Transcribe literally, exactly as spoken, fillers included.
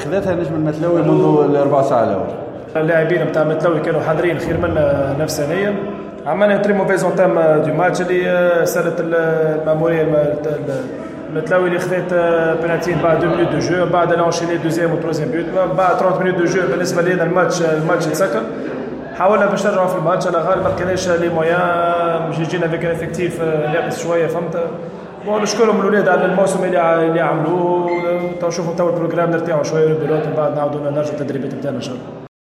خذتها نجم المتلوي منذ الاربع ساعات الاول. اللاعبين نتاع المتلوي كانوا حاضرين خير منا نفسانيا. عملنا تري موفيز اونتام دو ماتش اللي سالت الماموريه المتلوي اللي خذت بنالتي بعد دو مينوت دو جو، بعد لانشيني دوزيام و تروزيام بيوت بعد ثلاثين مينوت دو جو. بالنسبه لنا الماتش الماتش تسكر، حاولنا باش نرجعوا في الماتش على غالب ما كانش لي مويان باش يجينا فيك افكتيف ناقص شويه فهمت. بون نشكرهم الاولاد على الموسم اللي اللي عملوه، تو نشوفوا تو البروغرام نرتاحوا شويه بالوقت من بعد نعاودوا نرجعوا التدريبات نتاعنا ان شاء الله.